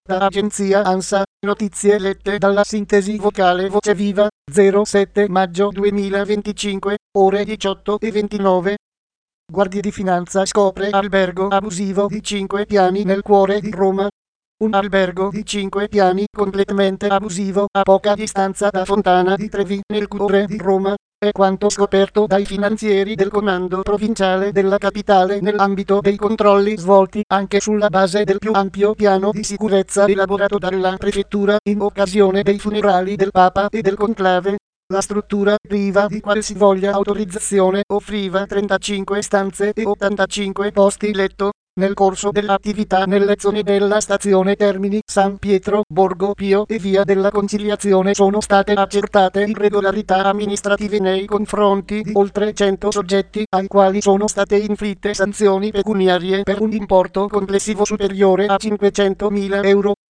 Da agenzia ANSA, notizie lette dalla sintesi vocale Voce Viva, 07 maggio 2025, ore 18:29. Guardia di Finanza scopre albergo abusivo di 5 piani nel cuore di Roma. Un albergo di 5 piani completamente abusivo a poca distanza da Fontana di Trevi, nel cuore di Roma. È quanto scoperto dai finanzieri del comando provinciale della capitale nell'ambito dei controlli svolti anche sulla base del più ampio piano di sicurezza elaborato dalla prefettura in occasione dei funerali del Papa e del conclave. La struttura, priva di qualsivoglia autorizzazione, offriva 35 stanze e 85 posti letto. Nel corso dell'attività nelle zone della stazione Termini, San Pietro, Borgo Pio e Via della Conciliazione sono state accertate irregolarità amministrative nei confronti di oltre 100 soggetti, ai quali sono state inflitte sanzioni pecuniarie per un importo complessivo superiore a 500.000 euro.